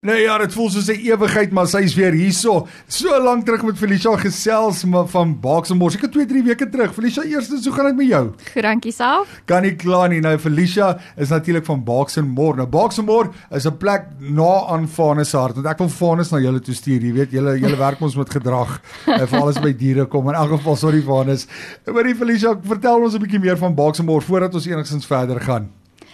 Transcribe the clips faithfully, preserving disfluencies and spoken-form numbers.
Nee ja, dit voel soos 'n ewigheid, maar sy is weer hierso. So lank terug met Felicia gesels van Baaksemor. Ek het twee, drie weke terug. Felicia, eerstens, hoe gaan dit met jou? Goed, dankie self. Kan nie kla nie. Nou Felicia is natuurlik van Baaksemor. Nou Baaksemor is 'n plek na aan Vanus se hart. Want ek wil Vanus na julle toe stuur. Jy weet, julle julle werk ons met gedrag. Vir alles by diere kom. In elk geval, sorry Vanus. Maar die Felicia, vertel ons 'n bietjie meer van Baaksemor voordat ons enigstens verder gaan.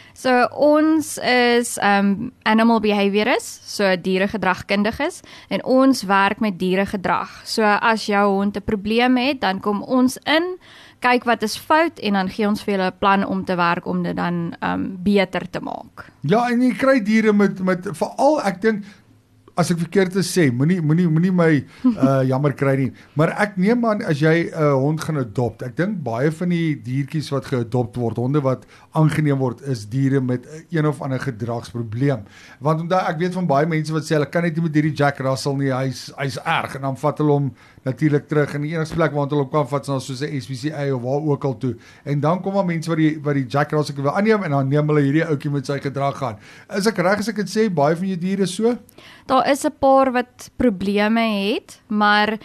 So ons is um, animal behaviorists, so dieregedragkundiges, en ons werk met dieregedrag. So as jou hond 'n probleem het, dan kom ons in, kyk wat is fout en dan gee ons vir julle 'n plan om te werk om dit dan um, beter te maak. Ja, en jy kry diere met met veral ek dink as ek verkeerd te sê, moenie moenie moenie my uh, jammer kry nie, maar ek neem aan as jy 'n uh, hond gaan adopt, ek dink baie van die diertjies wat geadopt word, honde wat aangeneem word, is diere met een of ander gedragsprobleem. Want omdat ek weet van baie mense wat sê hulle kan net nie met hierdie Jack Russell nie, hy's hy's erg en dan vat hulle hom natuurlik terug in die enigste plek waar hulle hom kan vat na soos 'n S P C A of waar ook al toe. En dan kom daar mense wat die wat die Jack Russell wil aanneem en dan neem hulle hierdie ouetjie met sy gedrag gaan. Is ek reg as ek dit sê baie van jou diere so? Daar is 'n paar wat probleme het, maar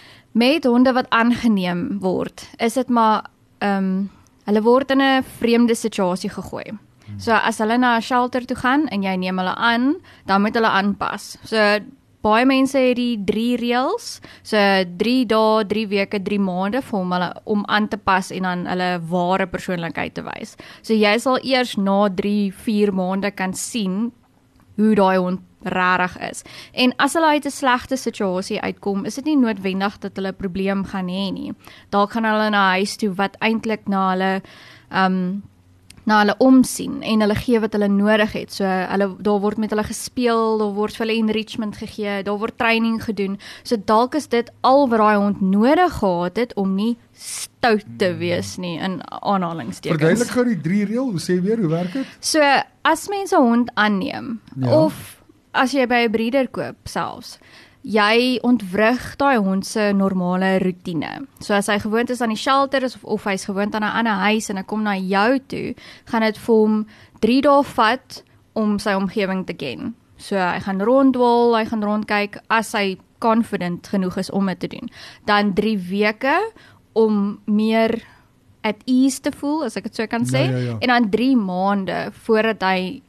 met honde wat aangeneem word, is dit maar ehm um, hulle word in 'n vreemde situasie gegooi. Hmm. So as hulle na 'n shelter toe gaan en jy neem hulle aan, dan moet hulle aanpas. So baie mense het die drie reëls, so drie dae, drie weke, drie maande vir hom hulle om aan te pas en dan hulle ware persoonlikheid te wys. So jy sal eers na drie, vier maande kan sien hoe daai hond rarig is. En as hulle uit 'n slegte situasie uitkom, is dit nie noodwendig dat hulle 'n probleem gaan hê nie. Dalk gaan hulle na 'n huis toe wat eintlik na hulle um, na hulle omsien en hulle gee wat hulle nodig het. So hulle daar word met hulle gespeel, daar word vir hulle enrichment gegee, daar word training gedoen. So dalk is dit al wat daai hond nodig gehad het om nie stout te wees nie in aanhalingstekens. Verduidelik gou die drie reël, hoe sê weer, hoe werk dit? So as mense 'n hond aanneem, ja. of as jy by 'n breeder koop selfs, jy ontwrig daai hond se normale roetine. So as hy gewoond is aan die shelter is, of, of hy's gewoond aan 'n ander huis en hy kom na jou toe, gaan dit vir hom drie dae vat om sy omgewing te ken. So hy gaan ronddwal, hy gaan rondkyk as hy confident genoeg is om dit te doen. Dan drie weke om meer at ease te voel, as ek dit so kan sê, ja, ja, ja. en dan drie maande voordat hy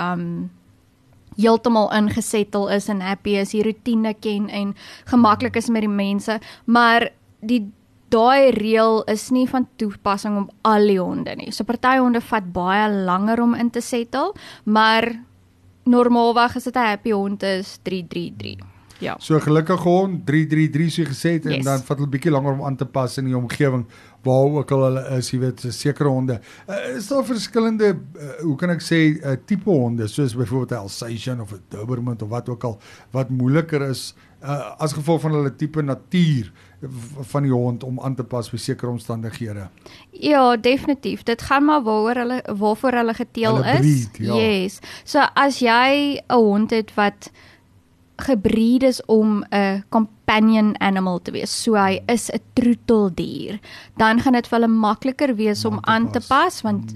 um heeltemal ingesettel is en happy is, die routine ken en gemaklik is met die mense, maar die daai reël is nie van toepassing op al die honde nie. So party honde vat baie langer om in te settle, maar normaalweg is dit 'n happy hond is drie drie drie. Ja. So gelukkige hond, drie drie drie so gesê het, en Yes. dan vat hulle bietjie langer om aan te pas in die omgewing waar ook al hulle is, jy weet, sekere honde. Uh, is daar verskillende, uh, hoe kan ek sê, uh, tipe honde, soos byvoorbeeld 'n Alsatian of 'n Doberman of wat ook al, wat moeiliker is, uh, as gevolg van hulle tipe natuur van die hond om aan te pas by sekere omstandighede? Ja, definitief. Dit gaan maar waaroor hulle waarvoor hulle geteel Hulle is. breed, ja. Yes. So as jy 'n hond het wat gebreed is om 'n companion animal te wees, so hy is 'n troeteldier, dan gaan dit vir hulle makliker wees om aan te pas, want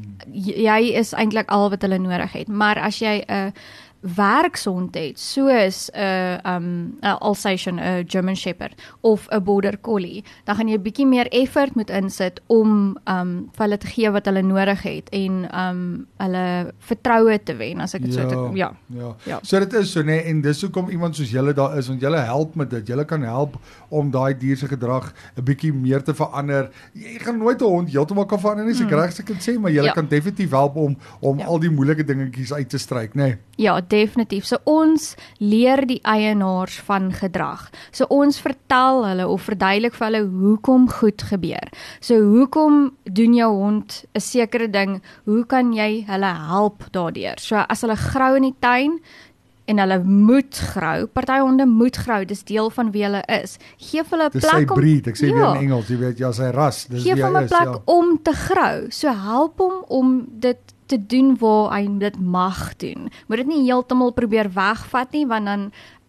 jy is eintlik al wat hulle nodig het. Maar as jy 'n werkshond het, soos 'n um 'n Alsatian, 'n German Shepherd of 'n Border Collie, dan gaan jy 'n bietjie meer effort moet insit om um vir hulle te gee wat hulle nodig het en um hulle vertroue te wen, as ek dit ja, so te, ja. ja. Ja. So dit is so, nee, en dis hoekom iemand soos julle daar is, want julle help met dit. Julle kan help om daai dier se gedrag 'n bietjie meer te verander. Jy gaan nooit 'n hond heeltemal kan verander nie, as ek Mm. reg as ek dit sê, maar julle Ja. kan definitief help om om Ja. al die moeilike dingetjies uit te stryk, nê? Nee. Ja, definitief. So ons leer die eienaars van gedrag. So ons vertel hulle of verduidelik vir hulle hoekom goed gebeur. So hoekom doen jou hond 'n sekere ding, hoe kan jy hulle help daardeur? So as hulle grou in die tuin en hulle moet grou, party honde moet grou, dis deel van wie hulle is. Geef hulle 'n Dis sy plek om breed, ek sê ja, weer in Engels, jy weet, ja, sy ras, dis Geef wie hom hy 'n is, plek ja. om te grou. So help hom om dit te doen waar hy dit mag doen. Moet dit nie heeltemal probeer wegvat nie, want dan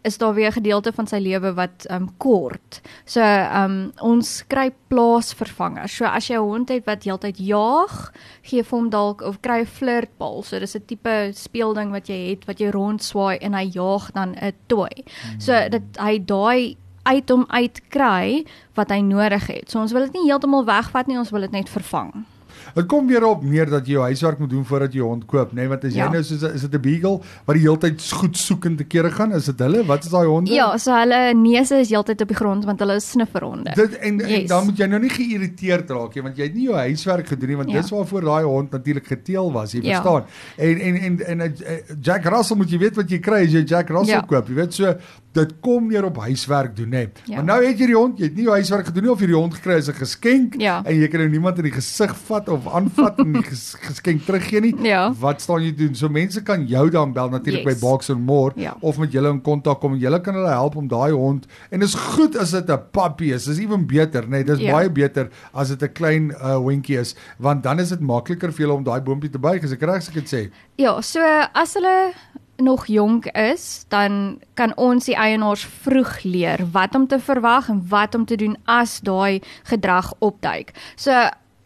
is daar weer 'n gedeelte van sy lewe wat um, kort. So um, ons kry plaasvervangers. So as jy 'n hond het wat heeltyd jaag, gee vir hom dalk of kry 'n flirtbal. So dis 'n tipe speelding wat jy het wat jy rondswaai en hy jaag dan 'n toy. Hmm. So dat hy daai uit hom uit kry wat hy nodig het. So ons wil dit nie heeltemal wegvat nie, ons wil dit net vervang. Het kom weer op neer dat jy jou huiswerk moet doen voordat jy jou hond koop, nee, want as Ja. jy nou soos 'n- is dit 'n beagle wat die hele tyd goed soekend te kere gaan, is dit hulle? Wat is daai honde? Ja, so hulle neuse is heeltyd op die grond want hulle is snifferhonde. Dit en, en Yes. dan moet jy nou nie geïrriteerd raak nie, want jy het nie jou huiswerk gedoen nie, want Ja. dis waarvoor daai hond natuurlik geteel was, jy Ja. verstaan. En en en en uh, Jack Russell, moet jy weet wat jy kry as jy Jack Russell Ja. koop. Jy weet, so dit kom neer op huiswerk doen, hè. Ja. Maar nou het jy die hond, jy het nie jou huiswerk gedoen nie, of jy die hond gekry as 'n geskenk Ja. en jy kan nou niemand in die gesig vat of aanvat en die ges geskenk teruggee nie. Ja. Wat staan jy doen? So mense kan jou dan bel natuurlik Yes. by Box and More Ja. of met julle in kontak kom en julle kan hulle help om daai hond, en dis goed as dit 'n puppy is, dis ewen beter, nee, dis Ja. baie beter as dit 'n klein uh, hondjie is, want dan is dit makliker vir julle om daai boontjie te buig, as ek reg as ek dit sê. Ja, so as hulle nog jonk is, dan kan ons die eienaars vroeg leer wat om te verwag en wat om te doen as daai gedrag opduik. So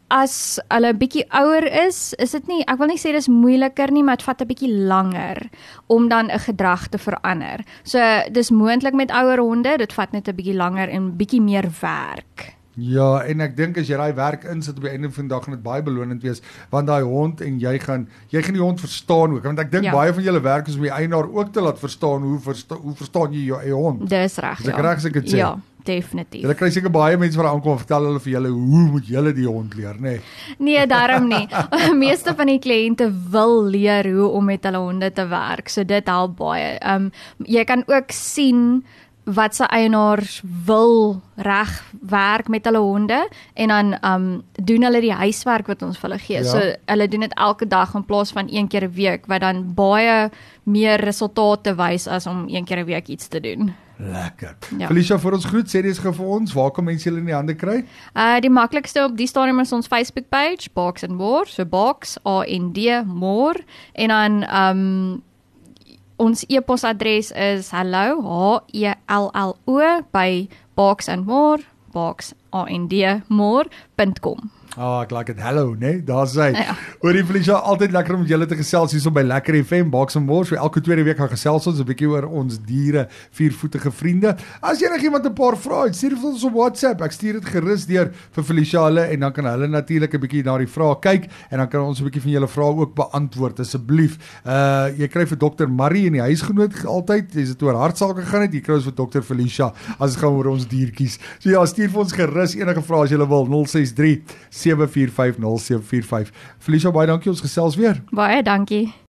as hulle 'n bietjie ouer is, is dit nie, ek wil nie sê dis moeiliker nie, maar dit vat 'n bietjie langer om dan 'n gedrag te verander. So dis moontlik met ouer honde, dit vat net 'n bietjie langer en bietjie meer werk. Ja, en ek dink as jy daai werk insit op die einde van die dag gaan dit baie belonend wees, want daai hond en jy gaan jy gaan die hond verstaan ook, want ek dink Ja. baie van julle werk is om die eienaar ook te laat verstaan hoe versta hoe verstaan jy jou eie hond. Dis reg. Is ek ja. reg as ek dit sê? Ja, definitief. Julle kry seker baie mense wat aankom en vertel hulle vir julle hoe moet julle die hond leer, nê? Nee. Nee, daarom nie. Meeste van die kliënte wil leer hoe om met hulle honde te werk, so dit help baie. Um jy kan ook sien wat se eienaars wil reg werk met hulle honde en dan um doen hulle die huiswerk wat ons vir hulle gee. Ja. So hulle doen dit elke dag in plaas van een keer 'n week, wat dan baie meer resultate wys as om een keer 'n week iets te doen. Lekker. Ja. Felicia, vir ons groet, sê dis gou vir ons, waar kan mense julle in die hande kry? Uh die maklikste op die stadium is ons Facebook page, Box and More, so Box A N D More, en dan um ons e-posadres is hello H E L L O by Box and More, box A N D more punt com. Ah, ek like dit. Hallo, né? Nee? Daar's hy. Ja. Hoorie Felicia, altyd lekker om met julle te gesels hier so by Lekker F M, Box and More. So elke tweede week gaan gesels ons 'n bietjie oor ons diere, viervoetige vriende. As jy enigiemand 'n paar vrae het, stuur dit vir ons op WhatsApp. Ek stuur dit gerus deur vir Felicia hulle en dan kan hulle natuurlik 'n bietjie na die vrae kyk en dan kan ons 'n bietjie van julle vrae ook beantwoord asseblief. Uh jy kry vir dokter Marie in die huisgenoot altyd, as dit oor hartsake gaan het, jy kry ons vir dokter Felicia as dit gaan oor ons diertjies. So ja, stuur vir ons gerus enige vrae as jy wil, nul ses drie sewe vier vyf nul sewe vier vyf. Felicia, baie dankie, ons gesels weer. Baie dankie.